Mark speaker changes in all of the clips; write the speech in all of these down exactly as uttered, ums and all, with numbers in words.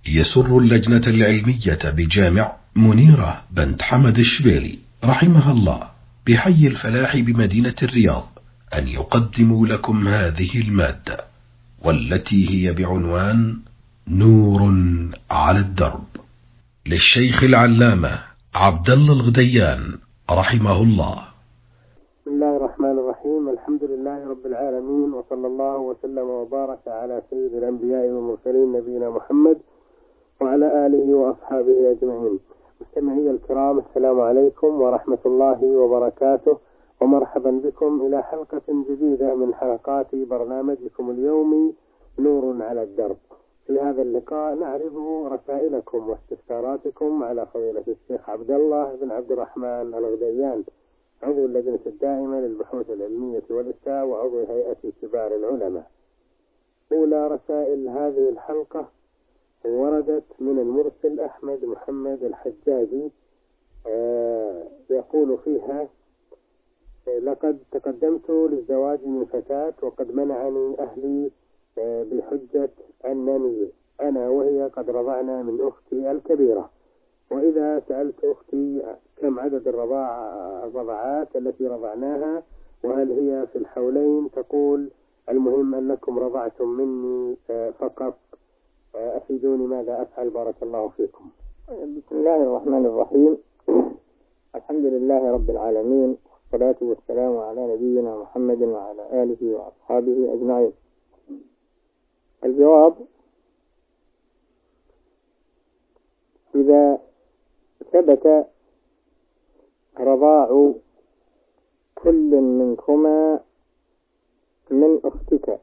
Speaker 1: يسر اللجنة العلمية بجامع منيرة بنت حمد الشبيلي رحمها الله بحي الفلاح بمدينة الرياض أن يقدموا لكم هذه المادة، والتي هي بعنوان نور على الدرب، للشيخ العلامة عبد الله الغديان رحمه الله.
Speaker 2: بسم الله الرحمن الرحيم. الحمد لله رب العالمين، وصلى الله وسلم وبارك على سيد الأنبياء والمرسلين نبينا محمد وعلى آله وأصحابه أجمعين. مستمعي الكرام، السلام عليكم ورحمة الله وبركاته، ومرحبا بكم إلى حلقة جديدة من حلقات برنامجكم اليومي نور على الدرب. في هذا اللقاء نعرض رسائلكم واستفساراتكم على فضيلة الشيخ عبد الله بن عبد الرحمن الغديان، عضو اللجنة الدائمة للبحوث العلمية والإفتاء وعضو هيئة كبار العلماء. أولى رسائل هذه الحلقة وردت من المرسل أحمد محمد الحجاجي، آه يقول فيها: لقد تقدمت للزواج من فتاة وقد منعني أهلي آه بحجة أنني أنا وهي قد رضعنا من أختي الكبيرة، وإذا سألت أختي كم عدد الرضاع الرضعات التي رضعناها وهل هي في الحولين تقول المهم أنكم رضعتم مني آه فقط، أفيدوني ماذا أفعل، بارك الله فيكم.
Speaker 3: بسم الله الرحمن الرحيم. الحمد لله رب العالمين، والصلاة والسلام على نبينا محمد وعلى آله وأصحابه أجمعين. الجواب: إذا ثبت رضاع كل منكما من أختك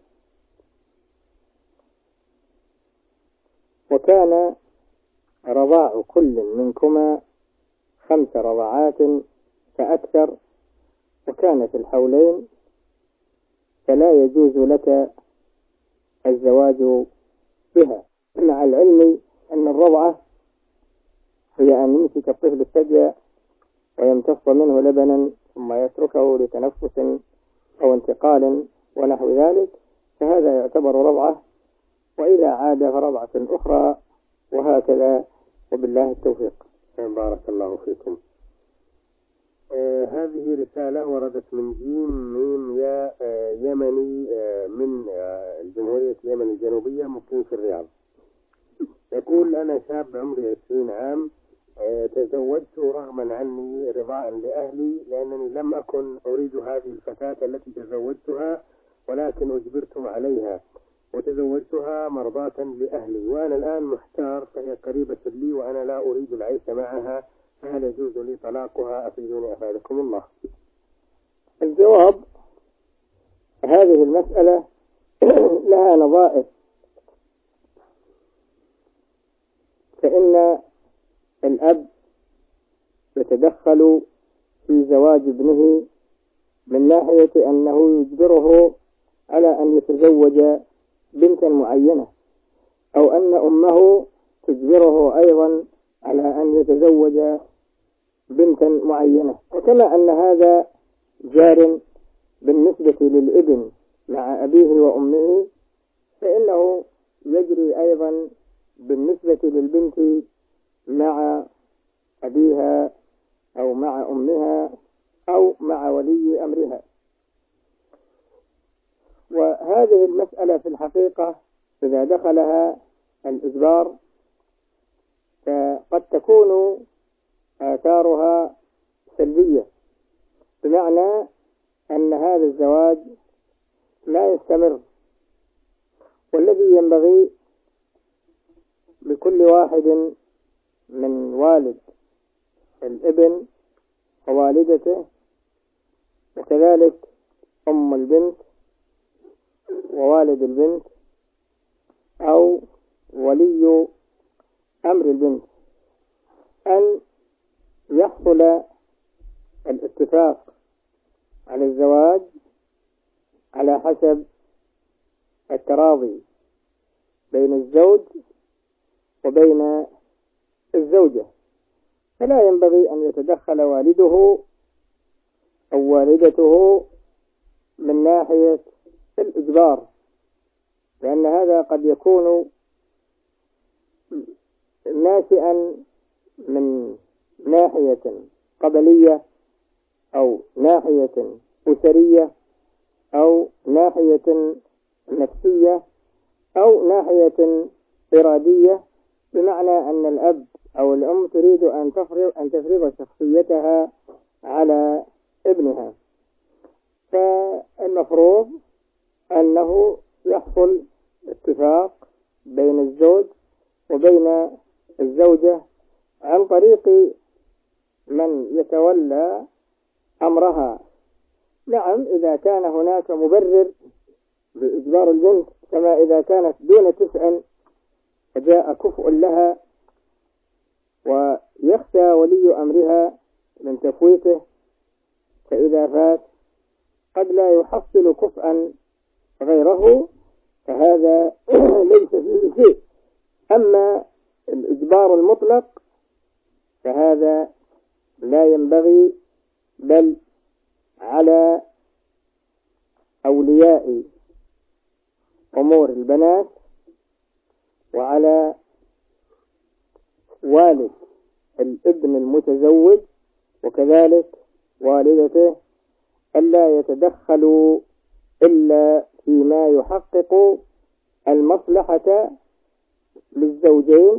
Speaker 3: وكان رضاع كل منكما خمس رضعات فأكثر وكان في الحولين، فلا يجوز لك الزواج بها، مع العلم أن الرضعة هي أن يمسك الطفل الثدي ويمتص منه لبنا ثم يتركه لتنفس أو انتقال ونحو ذلك، فهذا يعتبر رضعة، وإذا عاد فرضعة أخرى، وهكذا، وبالله التوفيق.
Speaker 2: بارك الله فيكم. آه هذه رسالة وردت من جيم ميم يا آه يمني آه من آه الجمهورية اليمن الجنوبية، مقيم في الرياض. يقول: أنا شاب عمري عشرين عام، آه تزوجت رغما عني رضاء لأهلي، لأنني لم أكن أريد هذه الفتاة التي تزوجتها، ولكن أجبرتم عليها، وتزوجتها مرضاة لأهلي، وأنا الآن محتار، فهي قريبة لي وأنا لا أريد العيش معها، فهل يجوز لي طلاقها؟ أفيدوني أفادكم الله.
Speaker 3: الجواب: هذه المسألة لها نظائر، فإن الأب يتدخل في زواج ابنه من ناحية أنه يجبره على أن يتزوج بنتا معينة، أو أن أمه تجبره أيضا على أن يتزوج بنتا معينة. وكما أن هذا جار بالنسبة للابن مع أبيه وأمه، فإنه يجري أيضا بالنسبة للبنت مع أبيها أو مع أمها أو مع ولي أمرها. وهذه المسألة في الحقيقة إذا دخلها الإجبار فقد تكون آثارها سلبية، بمعنى أن هذا الزواج لا يستمر. والذي ينبغي لكل واحد من والد الابن ووالدته وكذلك أم البنت ووالد البنت أو ولي أمر البنت أن يحصل الاتفاق على الزواج على حسب التراضي بين الزوج وبين الزوجة، فلا ينبغي أن يتدخل والده أو والدته من ناحية الإجبار، لأن هذا قد يكون ناشئا من ناحية قبلية أو ناحية أسرية أو ناحية نفسية أو ناحية إرادية، بمعنى أن الأب أو الأم تريد أن تفرض أن تفرض شخصيتها على ابنها، فالمفروض أنه يحصل اتفاق بين الزوج وبين الزوجة عن طريق من يتولى أمرها. نعم، إذا كان هناك مبرر بإجبار البنت، كما إذا كانت دون تسع فجاء كفء لها ويخشى ولي أمرها من تفويته، فإذا فات قد لا يحصل كفءا غيره، فهذا ليس فيه شيء. أما الإجبار المطلق فهذا لا ينبغي، بل على أولياء أمور البنات وعلى والد الابن المتزوج وكذلك والدته ألا يتدخلوا إلا فيما يحقق المصلحة للزوجين،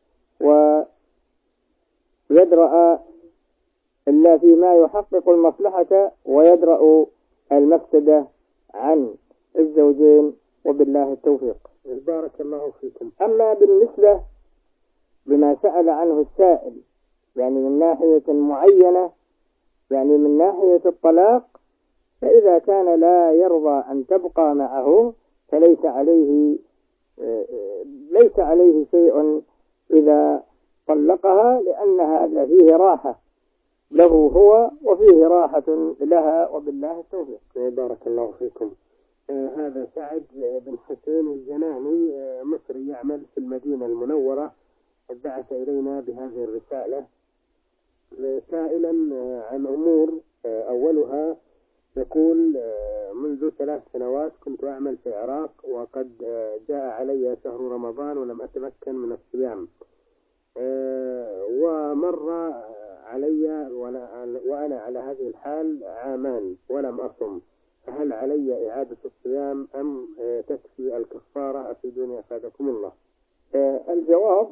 Speaker 3: ويدرأ إلا فيما يحقق المصلحة ويدرأ المفسدة عن الزوجين، وبالله التوفيق.
Speaker 2: بارك الله فيكم.
Speaker 3: أما بالنسبة بما سأل عنه السائل، يعني من ناحية معينة، يعني من ناحية الطلاق، فإذا كان لا يرضى أن تبقى معه فليس عليه ليس عليه شيء إذا طلقها، لأن هذا فيه راحة له هو وفيه راحة لها، وبالله التوفيق.
Speaker 2: بارك الله فيكم. آه هذا سعد بن حسين الجناني، آه مصري يعمل في المدينة المنورة، بعث إلينا بهذه الرسالة آه سائلا آه عن أمور. آه أولها يقول: آه منذ ثلاث سنوات كنت أعمل في العراق، وقد آه جاء علي شهر رمضان ولم أتمكن من الصيام، آه ومر علي وأنا على هذه الحال عامان ولم أصم، فهل علي إعادة الصيام أم تكفي الكفارة؟ أفيدوني أفادكم الله.
Speaker 3: الجواب: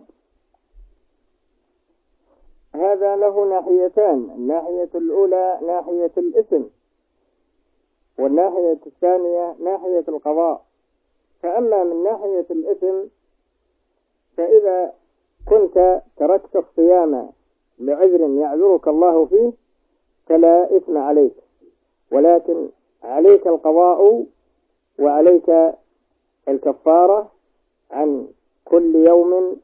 Speaker 3: هذا له ناحيتان، الناحية الأولى ناحية الإثم، والناحية الثانية ناحية القضاء. فأما من ناحية الإثم فإذا كنت تركت الصيام لعذر يعذرك الله فيه فلا إثم عليك، ولكن عليك القضاء وعليك الكفارة عن كل يوم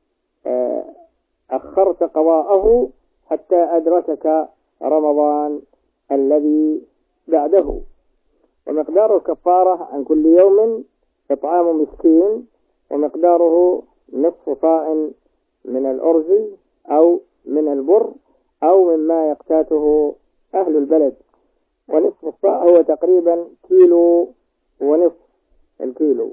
Speaker 3: أخرت قضاءه حتى أدركك رمضان الذي بعده. ومقدار الكفارة عن كل يوم إطعام مسكين، ومقداره نصف صاع من الأرز أو من البر أو مما يقتاته أهل البلد، ونصف الصاع هو تقريبا كيلو ونصف الكيلو.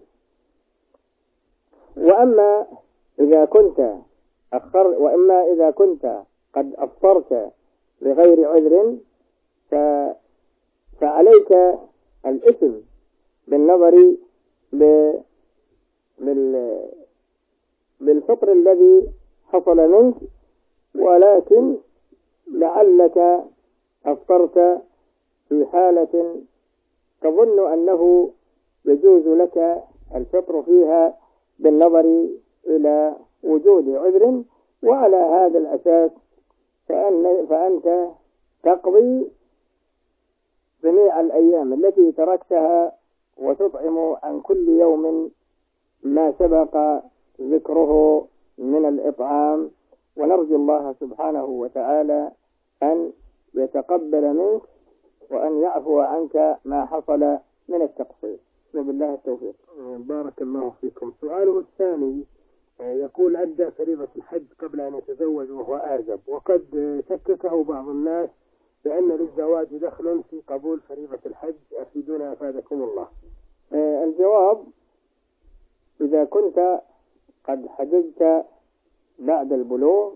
Speaker 3: وأما إذا كنت أخر وإما إذا كنت قد أفطرت لغير عذر ف... فعليك الإثم بالنظر ب... بال... بالفطر الذي حصل منك، ولكن لعلك أفطرت في حالة تظن أنه يجوز لك الفطر فيها بالنظر إلى وجود عذر، وعلى هذا الأساس فأن فأنت تقضي جميع الأيام التي تركتها وتطعم عن كل يوم ما سبق ذكره من الإطعام. ونرجو الله سبحانه وتعالى أن يتقبل منك وأن يعفو عنك ما حصل من التقصير، وبالله التوفيق.
Speaker 2: بارك الله فيكم. سؤاله الثاني يقول: أدى فريضة الحج قبل أن يتزوج وهو آزب، وقد شككه بعض الناس بأن للزواج دخل في قبول فريضة الحج، أفيدونا أفادكم الله.
Speaker 3: الجواب: إذا كنت قد حججت بعد البلوغ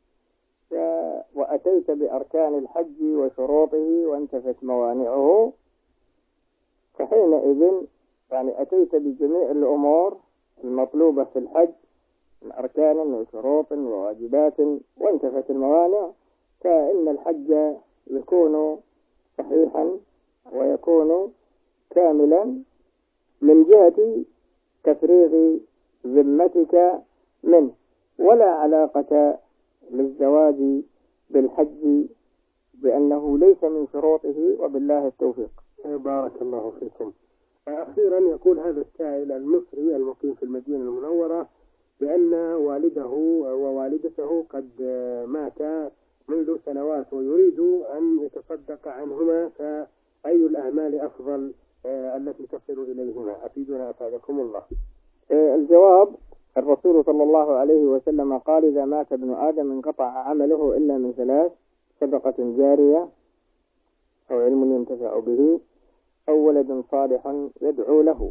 Speaker 3: وأتيت بأركان الحج وشروطه وانتفت موانعه، فحينئذ يعني أتيت بجميع الأمور المطلوبة في الحج من أركان وشروط وواجبات وانتفت الموانع، فإن الحج يكون صحيحا ويكون كاملا من جهة تفريغ ذمتك منه، ولا علاقة للزواج بالحج بأنه ليس من شروطه، وبالله التوفيق.
Speaker 2: بارك الله فيكم. أخيرا يقول هذا السائل المصري المقيم في المدينة المنورة بأن والده ووالدته قد ماتا منذ سنوات ويريد أن يتصدق عنهما، فأي الأعمال أفضل التي تصل إليهما؟ أفيدنا أفادكم الله.
Speaker 3: الجواب: الرسول صلى الله عليه وسلم قال: إذا مات ابن آدم انقطع عمله إلا من ثلاث: صدقة جارية، أو علم ينتفع به، أو ولد صالح يدعو له.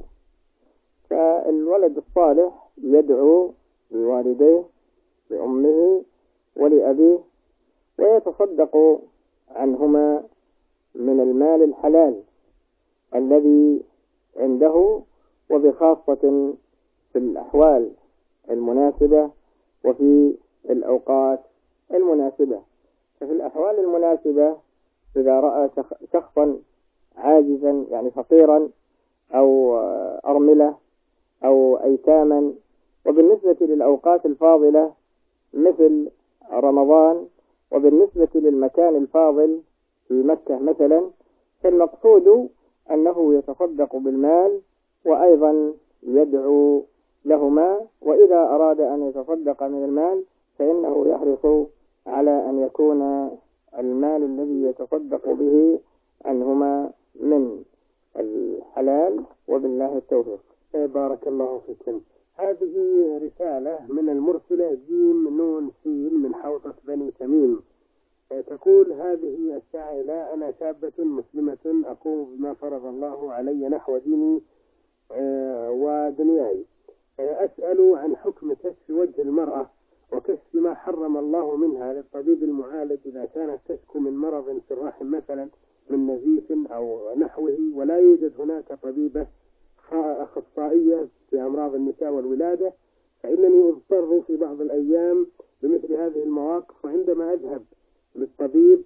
Speaker 3: فالولد الصالح يدعو لوالديه، لأمه ولأبيه، ويتصدق عنهما من المال الحلال الذي عنده، وبخاصة في الأحوال المناسبة وفي الأوقات المناسبة. ففي الأحوال المناسبة إذا رأى شخصا عاجزا يعني فقيرا أو أرملة أو أيتاما، وبالنسبة للأوقات الفاضلة مثل رمضان، وبالنسبة للمكان الفاضل في مكة مثلا، فالمقصود أنه يتصدق بالمال وأيضا يدعو لهما. وإذا أراد أن يتصدق من المال فإنه يحرص على أن يكون المال الذي يتصدق به عنهما من الحلال، وبالله التوفيق.
Speaker 2: بارك الله فيكم. هذه رسالة من المرسلة جيم نون سين من حوطة بني تميم. تقول هذه السائلة: أنا شابة مسلمة أقوم بما فرض الله علي نحو ديني ودنياي، أسأل عن حكم كشف وجه المرأة وكشف ما حرم الله منها للطبيب المعالج إذا كانت تشكو من مرض في الرحم مثلا من نزيف أو نحوه، ولا يوجد هناك طبيبة أخصائية في أمراض النساء والولادة، فإنني أضطر في بعض الأيام بمثل هذه المواقف، وعندما أذهب للطبيب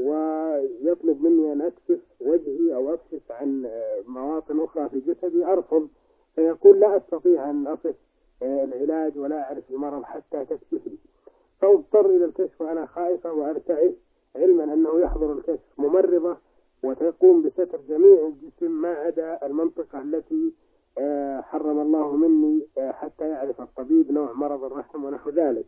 Speaker 2: ويطلب مني أن أكشف وجهي أو أكشف عن مواطن أخرى في جسدي أرفض، فيقول لا أستطيع أن أصف العلاج ولا أعرف المرض حتى تكشف لي، فأضطر إلى الكشف وأنا خائفة وأرتعش، علما أنه يحضر الكشف ممرضة وتقوم بستر جميع الجسم ما عدا المنطقة التي حرم الله مني حتى يعرف الطبيب نوع مرض الرحم ونحو ذلك.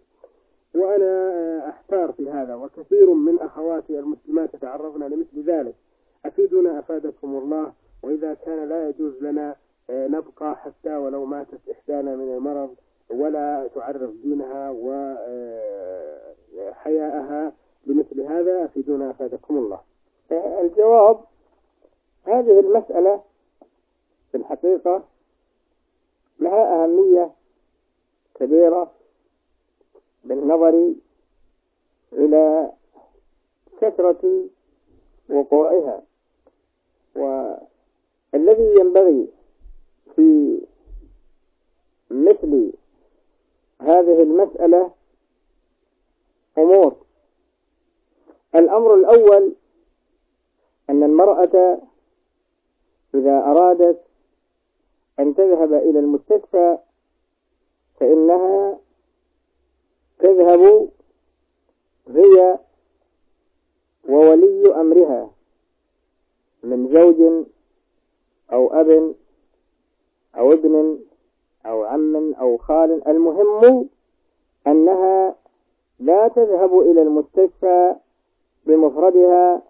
Speaker 2: وأنا أحتار في هذا، وكثير من أخواتي المسلمات تعرضنا لمثل ذلك. أفيدنا أفادكم الله، وإذا كان لا يجوز لنا نبقى حتى ولو ماتت إحدانا من المرض ولا تعرف دينها وحياءها بمثل هذا، أفيدنا أفادكم الله.
Speaker 3: الجواب: هذه المسألة في الحقيقة لها أهمية كبيرة بالنظر إلى كثرة وقوعها، والذي ينبغي في مثل هذه المسألة أمور. الأمر الأول أن المرأة إذا أرادت أن تذهب إلى المستشفى فإنها تذهب هي وولي أمرها من زوج أو أب أو ابن أو عم أو خال، المهم أنها لا تذهب إلى المستشفى بمفردها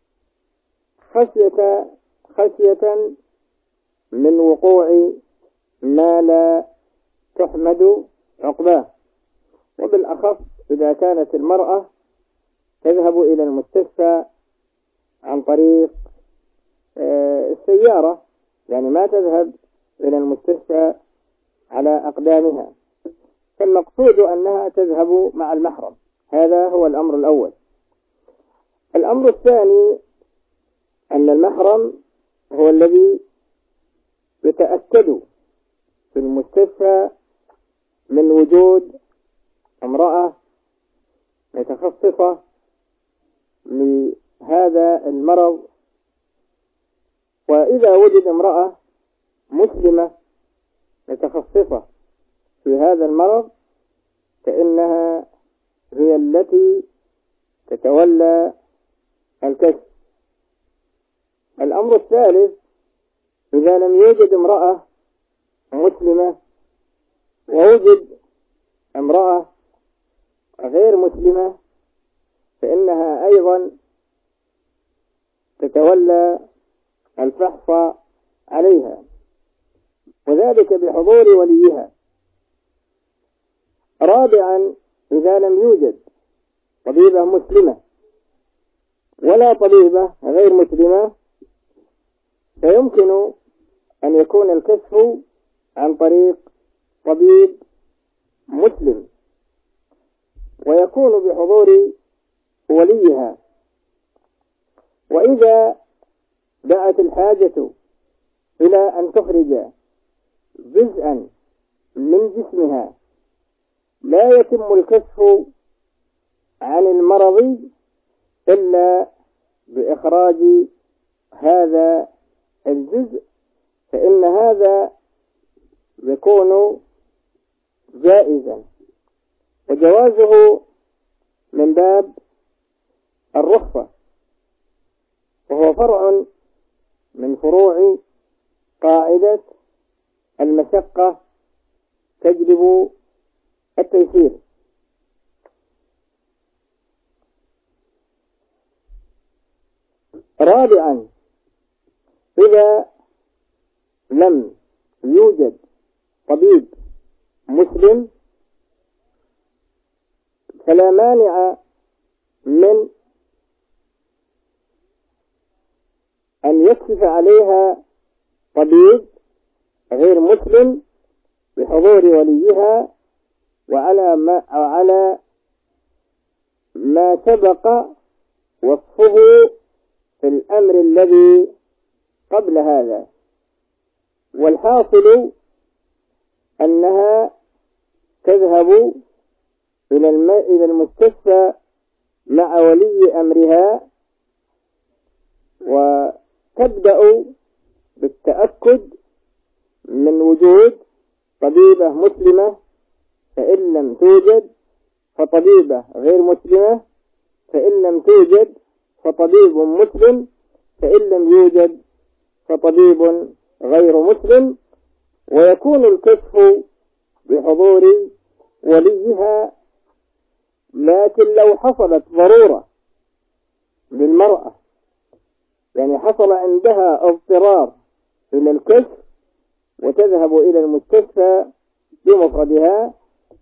Speaker 3: خشية خشية من وقوع ما لا تحمد عقباه، وبالأخص إذا كانت المرأة تذهب إلى المستشفى عن طريق السيارة، يعني ما تذهب إلى المستشفى على أقدامها، فالمقصود أنها تذهب مع المحرم. هذا هو الأمر الأول. الأمر الثاني أن المحرم هو الذي يتأكد في المستشفى من وجود امرأة متخصصة لهذا المرض، وإذا وجد امرأة مسلمة متخصصة في هذا المرض فإنها هي التي تتولى الكشف. الأمر الثالث إذا لم يوجد امرأة مسلمة ووجد امرأة غير مسلمة فإنها أيضا تتولى الفحص عليها، وذلك بحضور وليها. رابعا إذا لم يوجد طبيبة مسلمة ولا طبيبة غير مسلمة فيمكن أن يكون الكشف عن طريق طبيب مسلم ويكون بحضور وليها. وإذا دعت الحاجة إلى أن تخرج جزءا من جسمها لا يتم الكشف عن المرض إلا بإخراج هذا الجزء فإن هذا يكون جائزا، وجوازه من باب الرخصة، وهو فرع من فروع قاعدة المشقة تجلب التيسير. رابعا إذا لم يوجد طبيب مسلم فلا مانع من أن يكشف عليها طبيب غير مسلم بحضور وليها وعلى ما, وعلى ما سبق وصفه في الأمر الذي قبل هذا. والحاصل أنها تذهب إلى المستشفى مع ولي أمرها وتبدأ بالتأكد من وجود طبيبة مسلمة، فإن لم توجد فطبيبة غير مسلمة، فإن لم توجد فطبيب مسلم، فإن لم يوجد فطبيب غير مسلم، ويكون الكشف بحضور وليها. لكن لو حصلت ضرورة للمرأة، يعني حصل عندها اضطرار إلى الكشف وتذهب إلى المستشفى بمفردها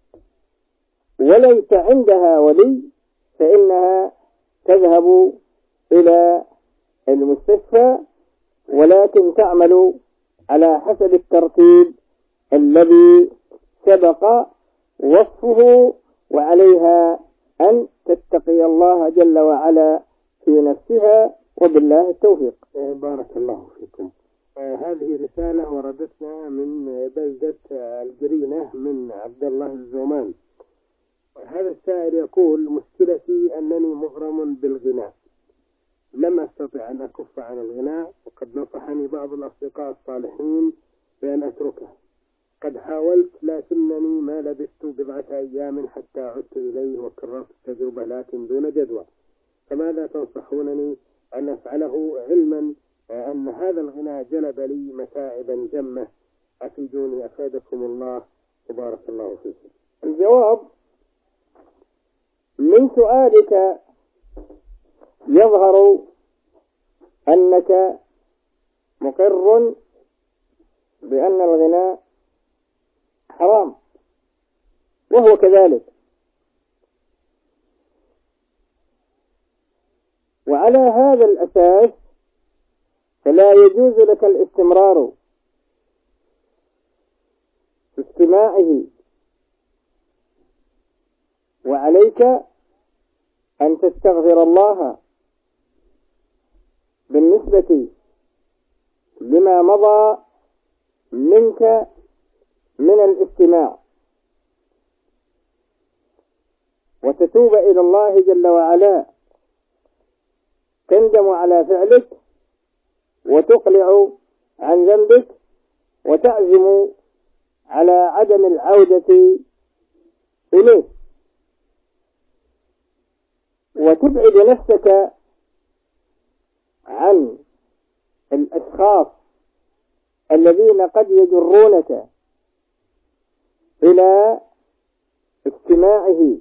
Speaker 3: وليس عندها ولي، فإنها تذهب إلى المستشفى ولكن تعمل على حسب الترتيب الذي سبق وصفه، وعليها أن تتقي الله جل وعلا في نفسها، وبالله التوفيق.
Speaker 2: بارك الله فيكم. هذه رسالة وردتنا من بلدة القرينة من عبد الله الزومان. هذا السائل يقول: مشكلتي أنني مغرم بالغناء، لم أستطع أن أكف عن الغناء، وقد نصحني بعض الأصدقاء الصالحين بأن أتركه. قد حاولت لكنني ما لبثت بضعة أيام حتى عدت إليه وكررت التجربة لكن دون جدوى، فماذا تنصحونني أن أفعله علما أن هذا الغناء جلب لي متاعبا جمة؟ أفيدوني أفادكم الله وبارك الله فيكم.
Speaker 3: الجواب: من سؤالك يظهر أنك مقر بأن الغناء حرام، وهو كذلك. وعلى هذا الأساس فلا يجوز لك الاستمرار في استماعه وعليك أن تستغفر الله بالنسبة لما مضى منك من الاستماع، وتتوب إلى الله جل وعلا، تندم على فعلك وتقلع عن ذنبك وتعزم على عدم العودة إليه، وتبعد نفسك عن الأشخاص الذين قد يجرونك إلى استماعه،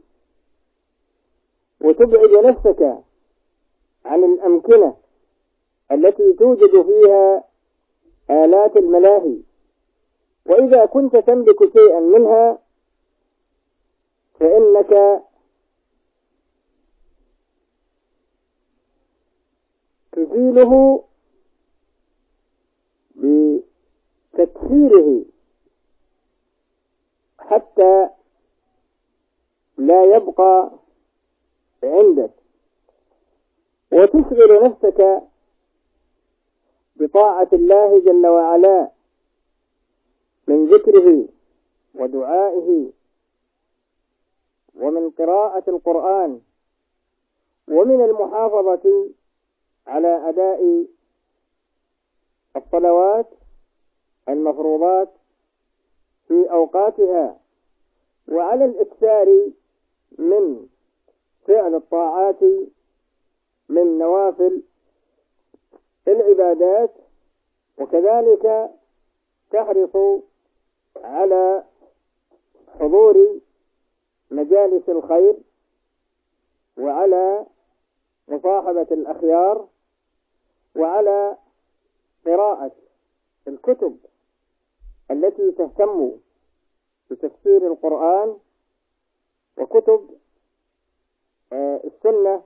Speaker 3: وتبعد نفسك عن الأمكنة التي توجد فيها آلات الملاهي، وإذا كنت تملك شيئا منها فإنك تزيله بتكسيره حتى لا يبقى عندك، وتشغل نفسك بطاعة الله جل وعلا من ذكره ودعائه ومن قراءة القرآن ومن المحافظة على أداء الصلوات المفروضات في أوقاتها، وعلى الإكثار من فعل الطاعات من نوافل العبادات، وكذلك تحرص على حضور مجالس الخير وعلى مصاحبة الأخيار وعلى قراءة الكتب التي تهتم بتفسير القرآن وكتب السنة،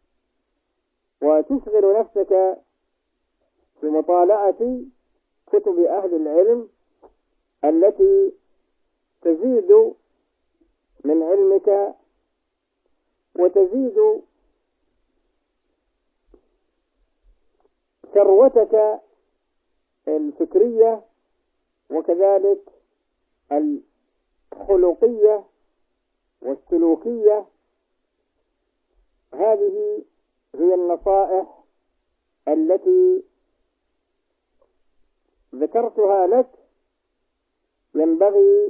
Speaker 3: وتشغل نفسك بمطالعة كتب أهل العلم التي تزيد من علمك وتزيد ثروتك الفكرية وكذلك الخلقية والسلوكية. هذه هي النصائح التي ذكرتها لك، ينبغي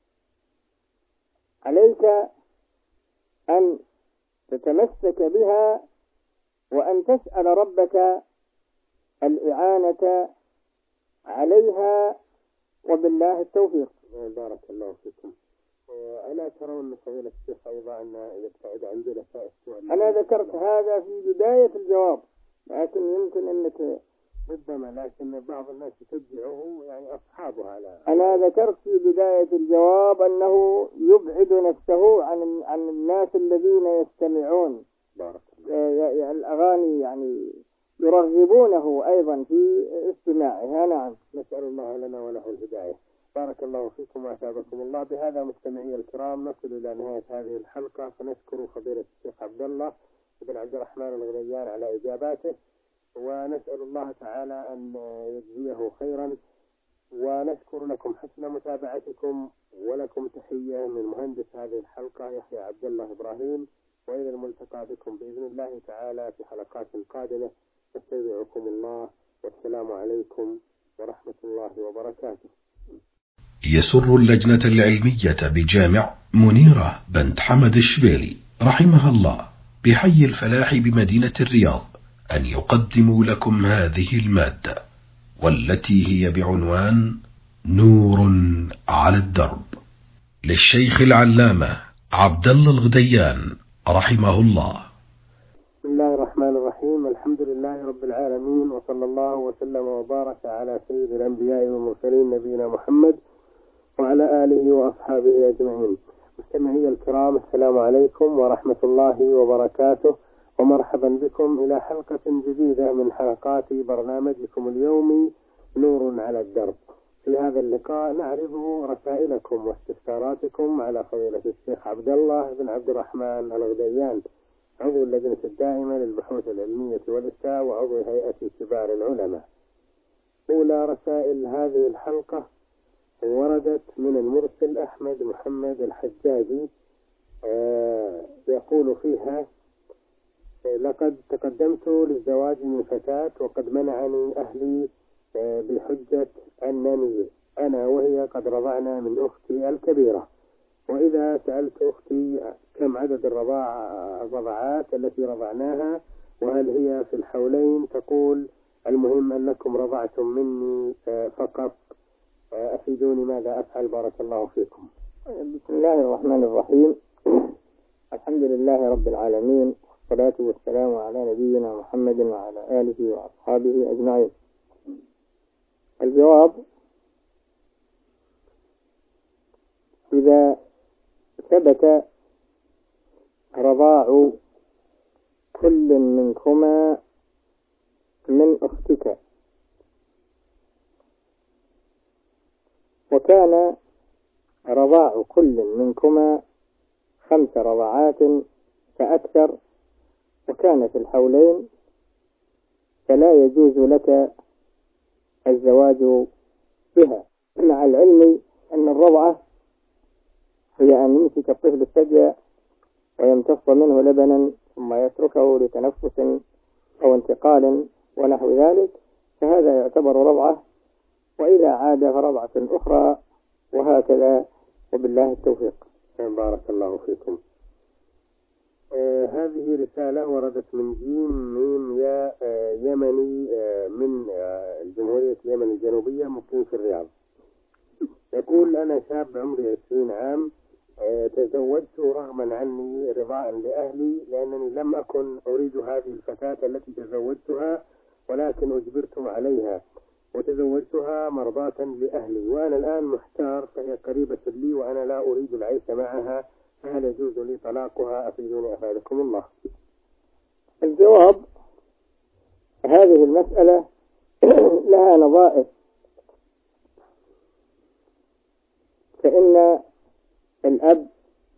Speaker 3: عليك أن تتمسك بها وأن تسأل ربك الإعانة عليها، وبالله التوفيق.
Speaker 2: بارك الله فيكم. ألا ترون فضيلة الشيخ أيضا أن يبتعد عن ذلك السؤال؟
Speaker 3: أنا ذكرت هذا في بداية الجواب، لكن يمكن أنك
Speaker 2: ربما، لكن بعض الناس يشجعه يعني أصحابها لا.
Speaker 3: أنا ذكرت في بداية الجواب أنه يبعد نفسه عن عن الناس الذين يستمعون.
Speaker 2: بارك
Speaker 3: الله. الأغاني يعني يرغبونه أيضا في استماعها. نعم،
Speaker 2: نسأل الله لنا وله الهداية. بارك الله فيكم وأثابكم الله. بهذا مستمعي الكرام نصل إلى نهاية هذه الحلقة، فنشكر فضيلة الشيخ عبد الله بن عبد الرحمن الغريان على إجاباته، ونسأل الله تعالى أن يجزيه خيرا، ونشكر لكم حسن متابعتكم، ولكم تحية من مهندس هذه الحلقة يحيى عبد الله إبراهيم، وإلى الملتقى بكم بإذن الله تعالى في حلقات قادمة. استودعكم الله، والسلام عليكم ورحمة الله وبركاته.
Speaker 1: يسر اللجنة العلمية بجامع منيرة بنت حمد الشبيلي رحمها الله بحي الفلاح بمدينة الرياض أن يقدموا لكم هذه المادة، والتي هي بعنوان نور على الدرب، للشيخ العلامة عبد الله الغديان رحمه الله.
Speaker 2: بسم الله الرحمن الرحيم. الحمد لله رب العالمين، وصلى الله وسلم وبارك على سيد الأنبياء والمرسلين نبينا محمد وعلى آله وأصحابه أجمعين. مستمعي الكرام، السلام عليكم ورحمة الله وبركاته، ومرحبا بكم إلى حلقة جديدة من حلقات برنامجكم اليومي نور على الدرب. في هذا اللقاء نعرض رسائلكم واستفساراتكم على فضيلة الشيخ عبد الله بن عبد الرحمن الغديان، عضو اللجنة الدائمة للبحوث العلمية والإفتاء وعضو هيئة كبار العلماء. أولى رسائل هذه الحلقة وردت من المرسل أحمد محمد الحجاجي، آه يقول فيها: لقد تقدمت للزواج من فتاة وقد منعني أهلي آه بحجة أنني أنا وهي قد رضعنا من أختي الكبيرة، وإذا سألت أختي كم عدد الرضاع الرضعات التي رضعناها وهل هي في الحولين تقول: المهم أنكم رضعتم مني آه فقط، آه أفيدوني ماذا أفعل، بارك الله فيكم.
Speaker 3: بسم الله الرحمن الرحيم. الحمد لله رب العالمين، والصلاة والسلام على نبينا محمد وعلى آله وأصحابه أجمعين. الجواب: إذا ثبت رضاع كل منكما من أختك وكان رضاع كل منكما خمس رضعات فأكثر وكان في الحولين، فلا يجوز لك الزواج بها، مع العلم أن الرضعة هي أن يمسك الطفل الثدي ويمتص منه لبنا ثم يتركه لتنفس أو انتقال ونحو ذلك، فهذا يعتبر رضعة، وإذا عاد فرضعة أخرى، وهكذا، وبالله التوفيق.
Speaker 2: بارك الله فيكم. آه هذه رسالة وردت من جيم ميم يا آه يمني آه من آه جمهورية اليمن الجنوبية، مقيم في الرياض. يقول: أنا شاب عمري عشرين عام، آه تزوجت رغما عني رضاء لأهلي، لأنني لم أكن أريد هذه الفتاة التي تزوجتها، ولكن أجبرتم عليها، وتزوجتها مرضاة لأهلي، وأنا الآن محتار، فهي قريبة لي وأنا لا أريد العيش معها، فهل يجوز لي طلاقها؟ أفيدوني أفادكم الله.
Speaker 3: الجواب: هذه المسألة لها نظائر، فإن الأب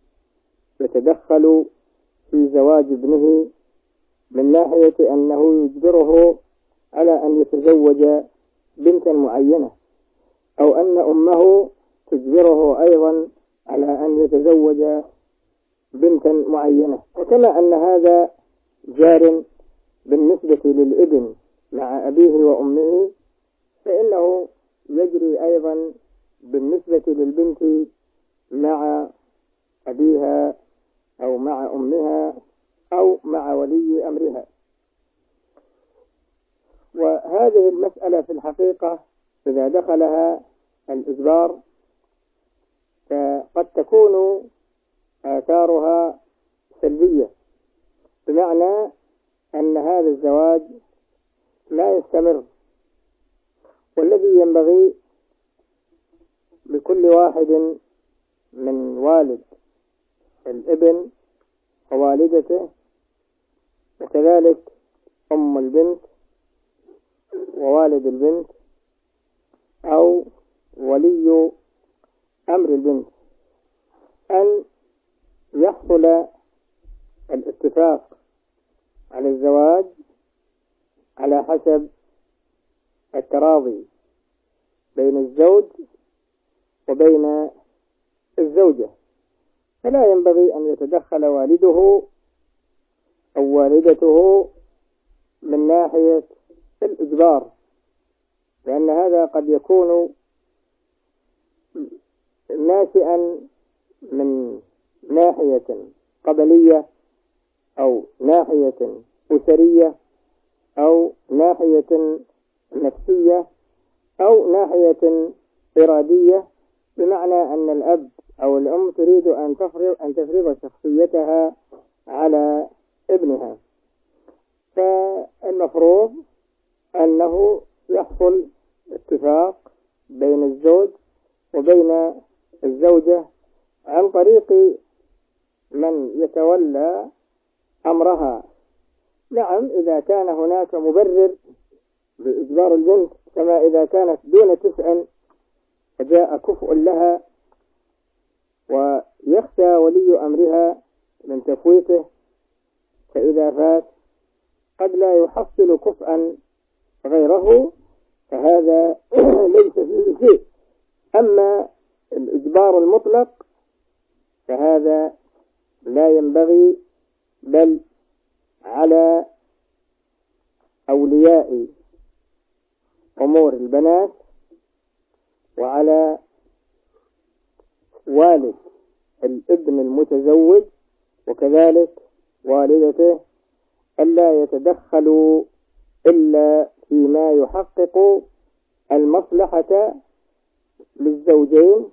Speaker 3: يتدخل في زواج ابنه من ناحية أنه يجبره على أن يتزوج بنتا معينة، أو أن أمه تجبره أيضا على أن يتزوج بنتا معينة. وكما أن هذا جار بالنسبة للابن مع أبيه وأمه، فإنه يجري أيضا بالنسبة للبنت مع أبيها أو مع أمها أو مع ولي أمرها. وهذه المسألة في الحقيقة إذا دخلها الإجبار فقد تكون آثارها سلبية، بمعنى أن هذا الزواج لا يستمر. والذي ينبغي لكل واحد من والد الابن ووالدته، وكذلك أم البنت ووالد البنت أو ولي أمر البنت، أن يحصل الاتفاق على الزواج على حسب التراضي بين الزوج وبين الزوجة، فلا ينبغي أن يتدخل والده أو والدته من ناحية الإجبار، لأن هذا قد يكون ناشئا من ناحية قبلية أو ناحية أسرية أو ناحية نفسية أو ناحية إرادية، بمعنى أن الأب أو الأم تريد أن تفرض أن تفرض شخصيتها على ابنها، فالمفروض أنه يحصل اتفاق بين الزوج وبين الزوجة عن طريق من يتولى أمرها. نعم، إذا كان هناك مبرر بإجبار البنت، كما إذا كانت دون تسع فجاء كفء لها ويخشى ولي أمرها من تفويته، فإذا فات قد لا يحصل كفءا غيره، فهذا ليس فيه شيء. أما الإجبار المطلق فهذا لا ينبغي، بل على أولياء أمور البنات وعلى والد الابن المتزوج وكذلك والدته ألا يتدخلوا إلا فيما يحقق المصلحة للزوجين،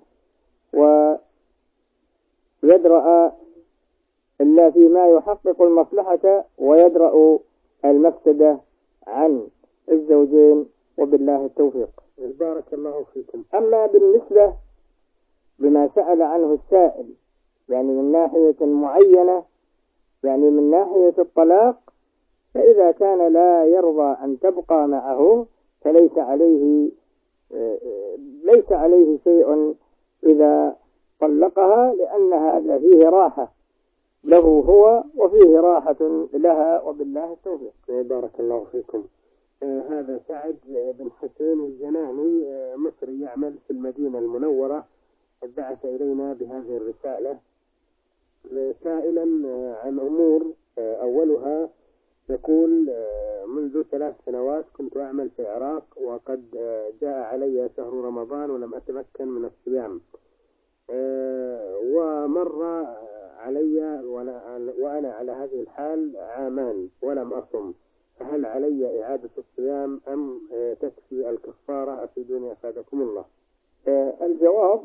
Speaker 3: ويدرأ إلا فيما يحقق المصلحة ويدرأ المفسدة عن الزوجين، وبالله التوفيق.
Speaker 2: بارك الله فيكم.
Speaker 3: أما بالنسبة لما سأل عنه السائل، يعني من ناحية معينة، يعني من ناحية الطلاق، فإذا كان لا يرضى أن تبقى معه فليس عليه ليس عليه شيء إذا طلقها، لأن هذا فيه راحة له هو وفيه راحة لها، وبالله التوفيق.
Speaker 2: بارك الله فيكم. آه هذا سعد بن حسين الجناني، آه مصري يعمل في المدينة المنورة، بعث إلينا بهذه الرسالة آه سائلا آه عن أمور. آه أولها يقول: آه منذ ثلاث سنوات كنت أعمل في العراق، وقد آه جاء علي شهر رمضان ولم أتمكن من الصيام، آه ومر علي وأنا على هذه الحال عامان ولم أصم، فهل علي إعادة الصيام أم تكفي الكفارة؟ أفيدوني أفادكم الله.
Speaker 3: الجواب: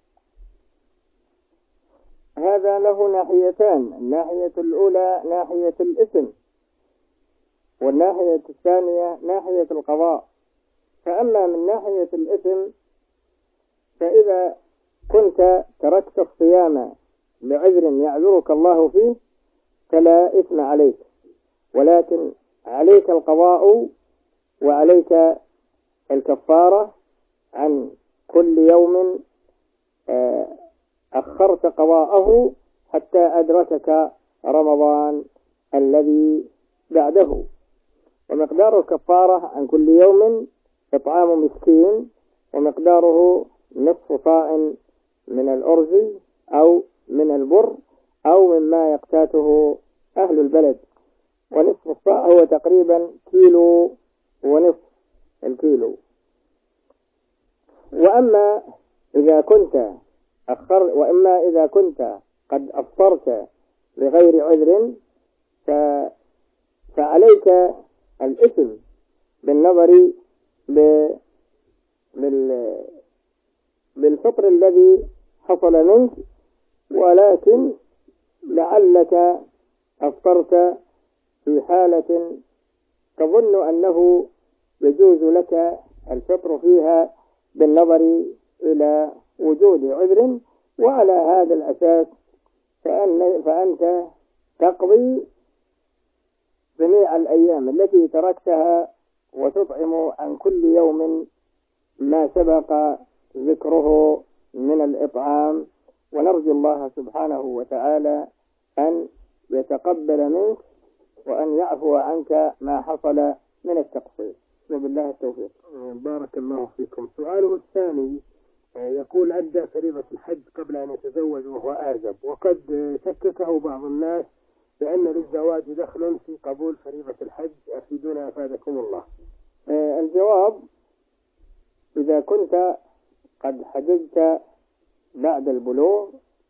Speaker 3: هذا له ناحيتان، الناحية الأولى ناحية الإثم، والناحية الثانية ناحية القضاء. فأما من ناحية الإثم فإذا كنت تركت الصيام لعذر يعذرك الله فيه فلا إثم عليك، ولكن عليك القضاء وعليك الكفارة عن كل يوم أخرت قضاءه حتى أدركك رمضان الذي بعده. ومقدار الكفارة عن كل يوم إطعام مسكين، ومقداره نصف صاع من الأرز أو من البر أو مما يقتاته أهل البلد، ونصف الصاع هو تقريبا كيلو ونصف الكيلو. وأما إذا كنت أخر وإما إذا كنت قد أفطرت بغير عذر ف... فعليك الإثم بالنظر ب... بال... بالفطر الذي حصل منك، ولكن لعلك أفطرت في حالة تظن أنه يجوز لك الفطر فيها بالنظر إلى وجود عذر، وعلى هذا الأساس فأن فأنت تقضي جميع الأيام التي تركتها وتطعم عن كل يوم ما سبق ذكره من الإطعام. ونرجو الله سبحانه وتعالى أن يتقبل منك وأن يعفو عنك ما حصل من التقصير، وبالله التوفيق.
Speaker 2: بارك الله فيكم. سؤاله الثاني يقول: أدى فريضة الحج قبل أن يتزوج وهو آزب، وقد شككه بعض الناس بأن للزواج دخل في قبول فريضة الحج، أفيدونا أفادكم الله.
Speaker 3: الجواب: إذا كنت قد حججت بعد البلوغ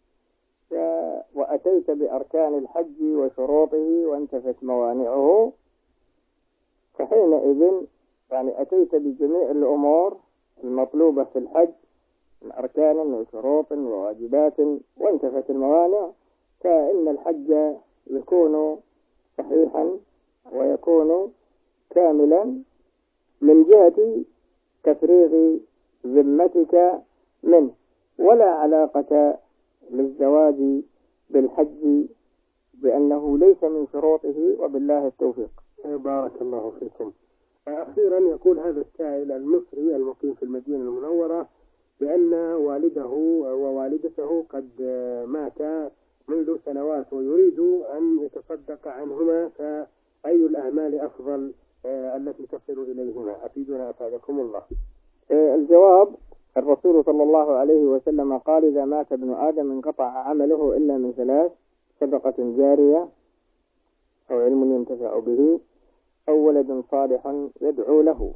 Speaker 3: وأتيت بأركان الحج وشروطه وانتفت موانعه، فحينئذ يعني أتيت بجميع الأمور المطلوبة في الحج من أركان وشروط وواجبات وانتفت الموانع، فإن الحج يكون صحيحا ويكون كاملا من جهة تفريغ ذمتك منه، ولا علاقة للزواج بالحج بأنه ليس من شروطه، وبالله التوفيق.
Speaker 2: بارك الله فيكم. أخيرا يقول هذا السائل المصري المقيم في المدينة المنورة: بأن والده ووالدته قد ماتا منذ سنوات ويريد أن يتصدق عنهما، فأي الأعمال أفضل التي تصل إليهما؟ أفيدنا أفادكم الله.
Speaker 3: الجواب: الرسول صلى الله عليه وسلم قال: إذا مات ابن آدم انقطع عمله إلا من ثلاث: صدقة جارية، أو علم ينتفع به، أو ولد صالح يدعو له.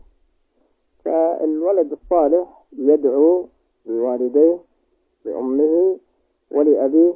Speaker 3: فالولد الصالح يدعو لوالديه، لأمه ولأبيه،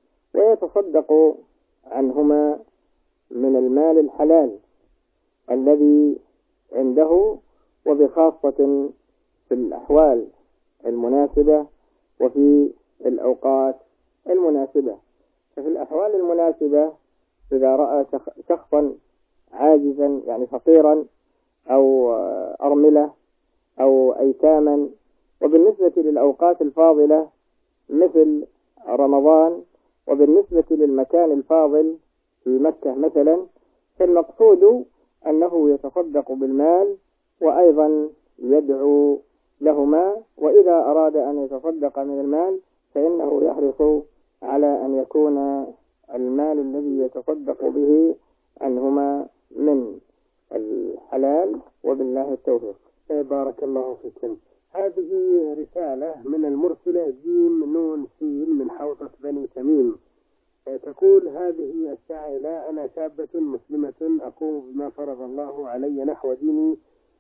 Speaker 3: ويتصدق عنهما من المال الحلال الذي عنده، وبخاصة في الأحوال المناسبة وفي الأوقات المناسبة. ففي الأحوال المناسبة إذا رأى شخصا عاجزا يعني فقيرا أو أرملة أو أيتاما، وبالنسبة للأوقات الفاضلة مثل رمضان، وبالنسبة للمكان الفاضل في مكة مثلا، فالمقصود أنه يتصدق بالمال وأيضا يدعو لهما. وإذا أراد أن يتصدق من المال فإنه يحرص على أن يكون المال الذي يتصدق به عنهما من الحلال، وبالله التوفيق.
Speaker 2: بارك الله فيكم. هذه رسالة من المرسلة جيم نون سين من حوطة بني تميم، تقول هذه السائلة: أنا شابة مسلمة أقوم بما فرض الله علي نحو ديني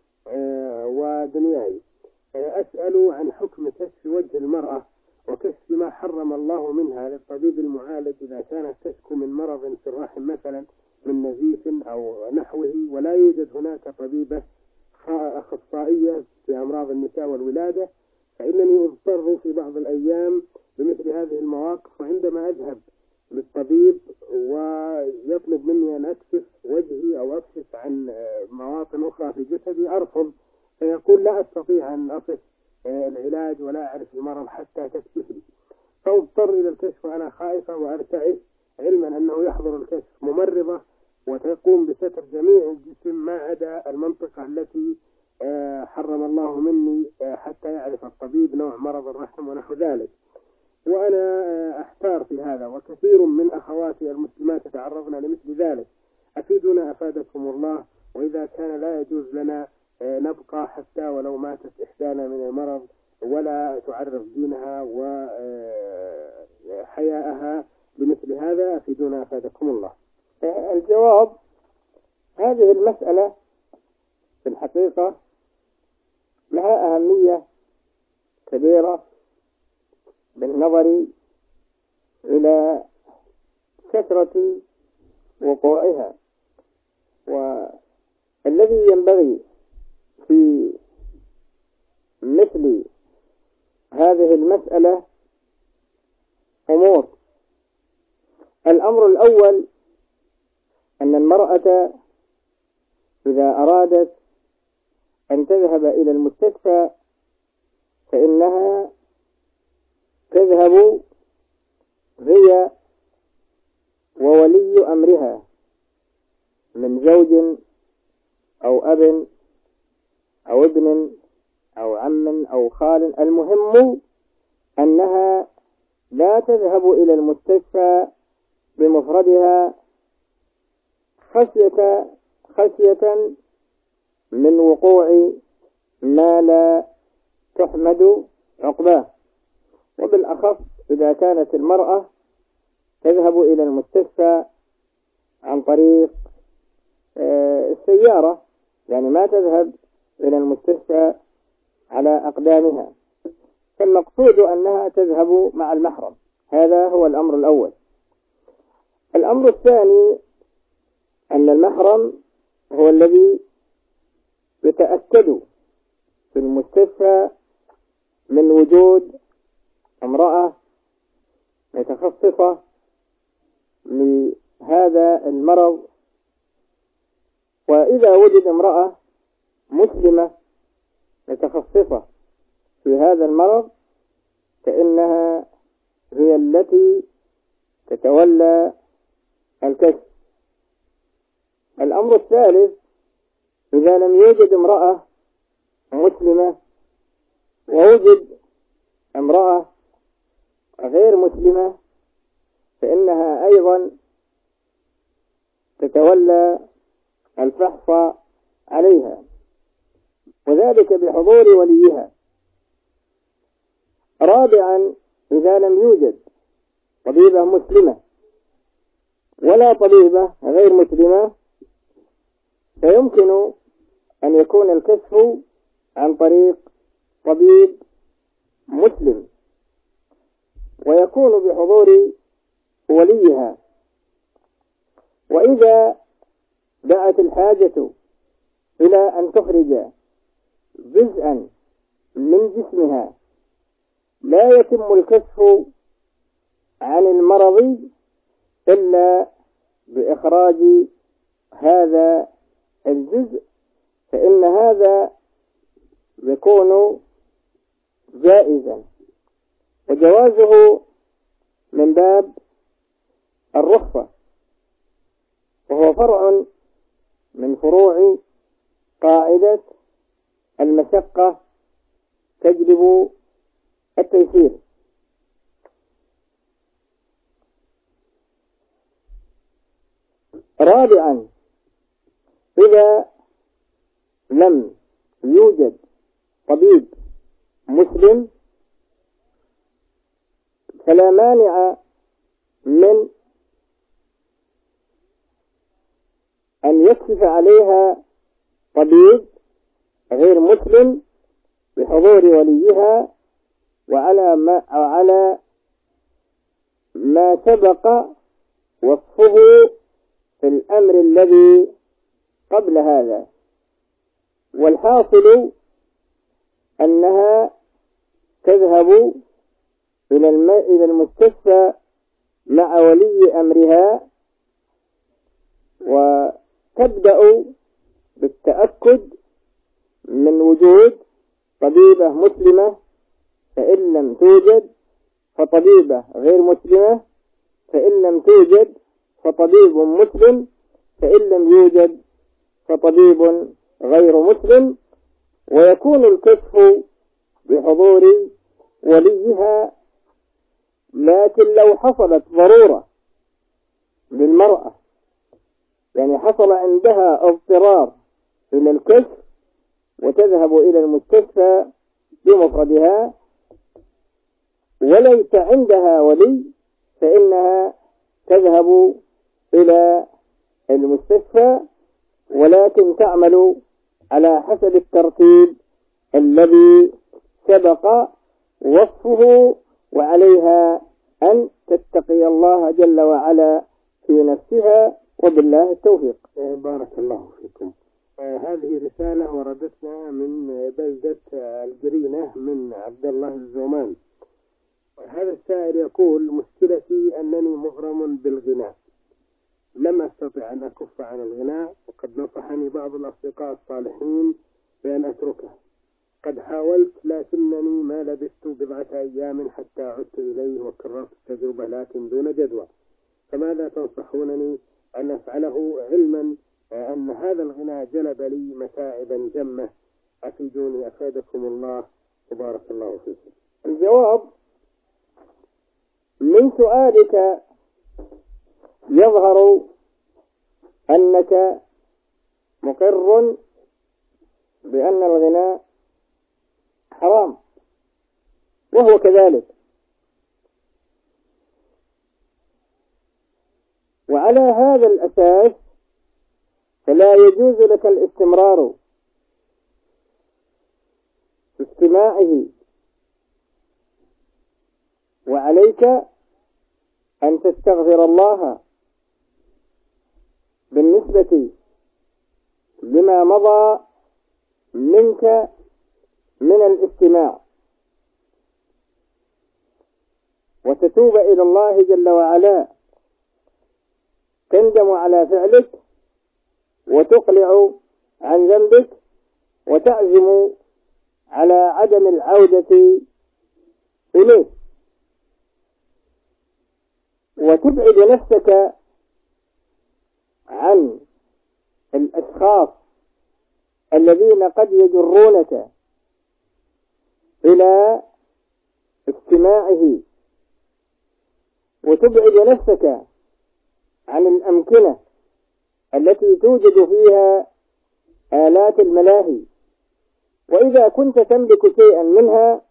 Speaker 2: ودنياي، أسأل عن حكم كشف وجه المرأة وكشف ما حرم الله منها للطبيب المعالج إذا كانت تشكو من مرض في الرحم مثلا من نزيف أو نحوه، ولا يوجد هناك طبيبة أخصائية في أمراض النساء والولادة، فإنني أضطر في بعض الأيام بمثل هذه المواقف، وعندما أذهب للطبيب ويطلب مني أن أكشف وجهي أو أكشف عن مواطن أخرى في جسدي أرفض، فيقول لا أستطيع أن أصف العلاج ولا أعرف المرض حتى تكشفني، فأضطر إلى الكشف وأنا خائفة وأرتعش، علما أنه يحضر الكشف ممرضة وتقوم بستر جميع الجسم ما عدا المنطقة التي حرم الله مني حتى يعرف الطبيب نوع مرض الرحم ونحو ذلك. وأنا أحتار في هذا، وكثير من أخواتي المسلمات تعرضنا لمثل ذلك. أفيدنا أفادكم الله، وإذا كان لا يجوز لنا نبقى حتى ولو ماتت إحدانا من المرض ولا تعرف دينها وحياءها بمثل هذا، أفيدنا أفادكم الله.
Speaker 3: الجواب: هذه المسألة في الحقيقة لها أهمية كبيرة بالنظر إلى كثرة وقوعها، والذي ينبغي في مثل هذه المسألة أمور. الأمر الأول أن المرأة إذا أرادت أن تذهب إلى المستشفى فإنها تذهب هي وولي أمرها من زوج أو أب أو ابن أو عم أو خال، المهم أنها لا تذهب إلى المستشفى بمفردها خشية خشية من وقوع ما لا تحمد عقباه، وبالأخص إذا كانت المرأة تذهب إلى المستشفى عن طريق السيارة، يعني ما تذهب إلى المستشفى على أقدامها، فالمقصود أنها تذهب مع المحرم. هذا هو الأمر الأول. الأمر الثاني أن المحرم هو الذي يتأكد في المستشفى من وجود امرأة متخصصة لهذا المرض، وإذا وجد امرأة مسلمة متخصصة في هذا المرض فإنها هي التي تتولى الكشف. الأمر الثالث: إذا لم يوجد امرأة مسلمة ووجد امرأة غير مسلمة فإنها أيضا تتولى الفحص عليها، وذلك بحضور وليها. رابعا، إذا لم يوجد طبيبة مسلمة ولا طبيبة غير مسلمة فيمكن أن يكون الكشف عن طريق طبيب مسلم، ويكون بحضور وليها. وإذا دعت الحاجة إلى أن تخرج جزءا من جسمها لا يتم الكشف عن المرض إلا بإخراج هذا الجزء، فإن هذا يكون جائزا، وجوازه من باب الرخصة، وهو فرع من فروع قاعدة المشقة تجلب التيسير. رابعا، إذا لم يوجد طبيب مسلم فلا مانع من أن يكشف عليها طبيب غير مسلم بحضور وليها، وعلى ما, وعلى ما سبق وصفه في الأمر الذي قبل هذا. والحاصل أنها تذهب إلى المستشفى مع ولي أمرها، وتبدأ بالتأكد من وجود طبيبة مسلمة، فإن لم توجد فطبيبة غير مسلمة، فإن لم توجد فطبيب مسلم، فإن لم يوجد فطبيب غير مسلم، ويكون الكشف بحضور وليها. لكن لو حصلت ضرورة للمرأة، يعني حصل عندها اضطرار إلى الكشف وتذهب إلى المستشفى بمفردها وليس عندها ولي، فإنها تذهب إلى المستشفى، ولكن تعمل على حسب الترتيب الذي سبق وصفه، وعليها أن تتقي الله جل وعلا في نفسها، وبالله التوفيق.
Speaker 2: بارك الله فيكم. هذه رسالة وردتنا من بلدة القرينة من عبد الله الزومان. هذا السائل يقول: مشكلتي أنني مغرم بالغناء، لم أستطع أن أكف عن الغناء، وقد نصحني بعض الأصدقاء الصالحين بأن أتركه. قد حاولت لكنني ما لبثت بضعة أيام حتى عدت إليه وكررت التجربة لكن دون جدوى، فماذا تنصحونني أن أفعله، علما أن هذا الغناء جلب لي متاعبا جمة؟ أفيدوني أفادكم الله وبارك الله فيكم.
Speaker 3: الجواب: من سؤالك يظهر أنك مقر بأن الغناء حرام، وهو كذلك. وعلى هذا الأساس فلا يجوز لك الاستمرار في استماعه، وعليك أن تستغفر الله بالنسبة لما مضى منك من الاستماع، وتتوب إلى الله جل وعلا، تندم على فعلك وتقلع عن ذنبك وتعزم على عدم العودة إليه، وتبعد نفسك عن الأشخاص الذين قد يجرونك إلى استماعه، وتبعد نفسك عن الأمكنة التي توجد فيها آلات الملاهي. وإذا كنت تملك شيئا منها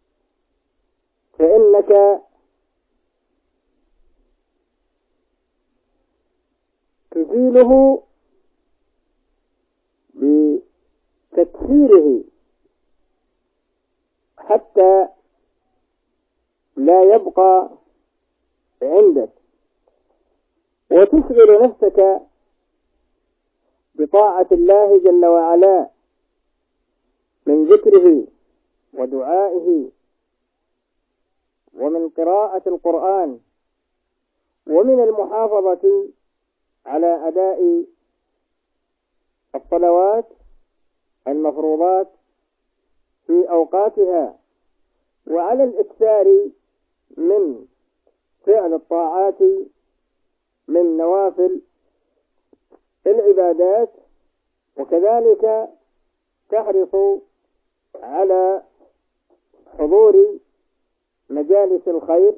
Speaker 3: فإنك تزيله بتكثيره حتى لا يبقى عندك، وتشغل نفسك بطاعة الله جل وعلا من ذكره ودعائه ومن قراءة القرآن ومن المحافظة على أداء الصلوات المفروضات في أوقاتها، وعلى الإكثار من فعل الطاعات من نوافل العبادات، وكذلك تحرص على حضور مجالس الخير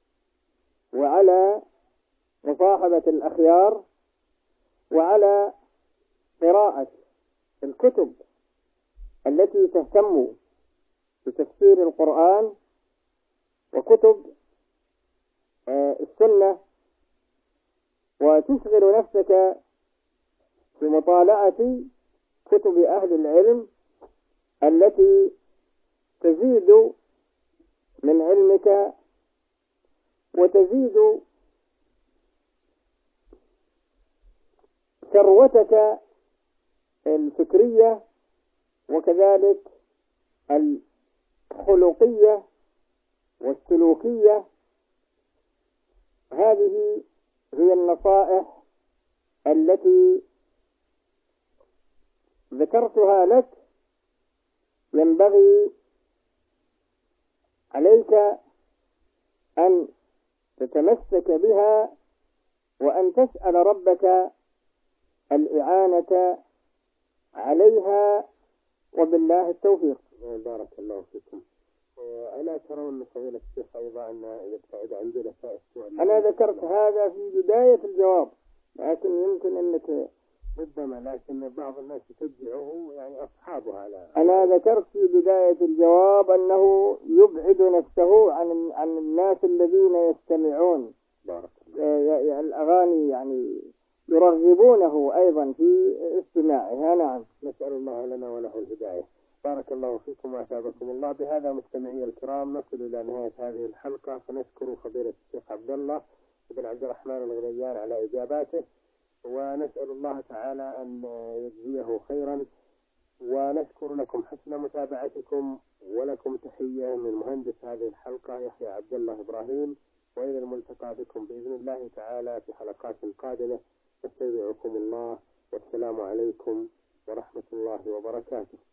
Speaker 3: وعلى مصاحبة الأخيار وعلى قراءة الكتب التي تهتم بتفسير القرآن وكتب السنة، وتشغل نفسك بمطالعة كتب أهل العلم التي تزيد من علمك وتزيد ثروتك الفكرية وكذلك الخلقية والسلوكية. هذه هي النصائح التي ذكرتها لك، ينبغي عليك أن تتمسك بها وأن تسأل ربك الإعانة عليها، وبالله التوفيق.
Speaker 2: بارك الله فيكم. ألا ترون فضيلة الشيخ أيضا أن يبتعد عن ذلك السؤال؟
Speaker 3: أنا ذكرت هذا في بداية الجواب، لكن يمكن أنك
Speaker 2: ربما، لكن بعض الناس يشجعه يعني أصحابه على.
Speaker 3: أنا ذكرت في بداية الجواب أنه يبعد نفسه عن عن الناس الذين يستمعون.
Speaker 2: بارك الله.
Speaker 3: الأغاني يعني يرغبونه أيضا في استماعها. نعم،
Speaker 2: نسأل الله لنا وله الهداية. بارك الله فيكم وأثابكم الله. بهذا مستمعي الكرام نصل إلى نهاية هذه الحلقة، فنشكر فضيلة الشيخ عبد الله بن عبد الرحمن الغريان على إجاباته، ونسأل الله تعالى أن يجزيه خيرا، ونشكر لكم حسن متابعتكم، ولكم تحية من مهندس هذه الحلقة يحيى عبد الله إبراهيم، وإلى الملتقى بكم بإذن الله تعالى في حلقات قادمة. استودعكم الله، والسلام عليكم ورحمة الله وبركاته.